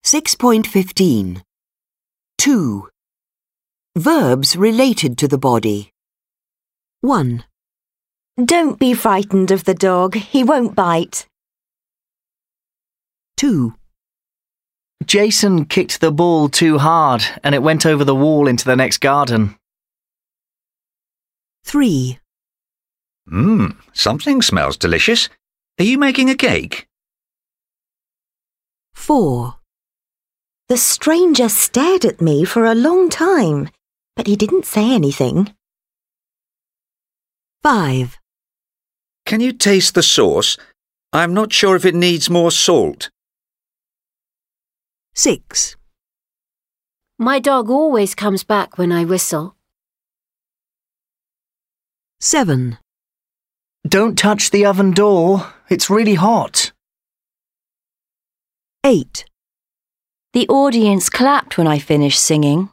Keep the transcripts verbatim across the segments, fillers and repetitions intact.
six point fifteen. two. Verbs related to the body. one. Don't be frightened of the dog. He won't bite. two. Jason kicked the ball too hard and it went over the wall into the next garden. three. Mmm, something smells delicious. Are you making a cake? four. The stranger stared at me for a long time, but he didn't say anything. five. Can you taste the sauce? I'm not sure if it needs more salt. six. My dog always comes back when I whistle. seven. Don't touch the oven door. It's really hot. eight. The audience clapped when I finished singing.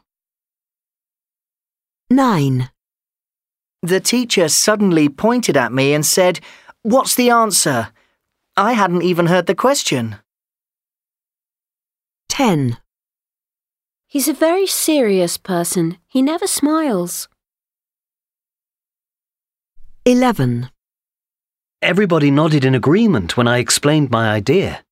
nine. The teacher suddenly pointed at me and said, "What's the answer?" I hadn't even heard the question. ten. He's a very serious person. He never smiles. eleven. Everybody nodded in agreement when I explained my idea.